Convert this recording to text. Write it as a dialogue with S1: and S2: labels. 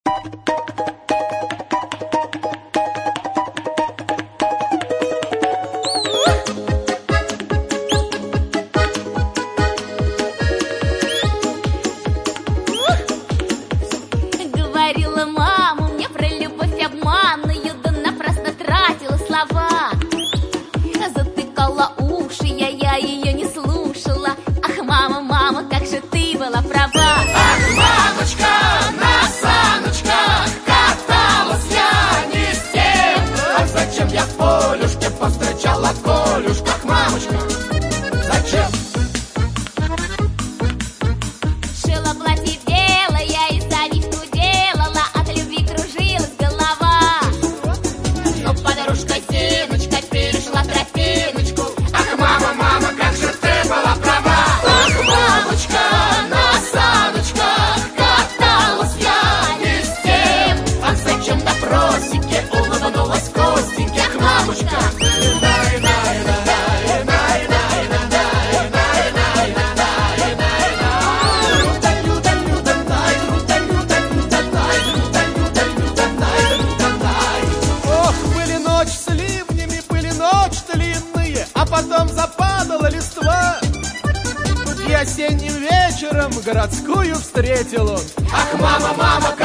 S1: Говорила мама мне про любовь обманную, да напрасно тратила слова. Затыкала уши, я ее не слушала. Ах, мама, мама, как же ты была права.
S2: Ах, мамочка, на саночках каталась я не с тем. Ах, зачем я в полюшке повстречала Колюшку? Ах, мамочка, зачем?
S1: Шила платье белое и завивку делала, от любви кружилась голова.
S2: Но подружка Зиночка перешла тропиночку. Ах, мама, мама, как же ты была права. Ах, мамочка, на саночках каталась я не с тем. Ах, зачем на просеке улыбнулась Костеньке? Ах, мамочка,
S3: Ох, были ночь с ливнями, были ночь длинные, а потом западала листва. И осенним вечером городскую встретил он.
S2: ах, мама, мама,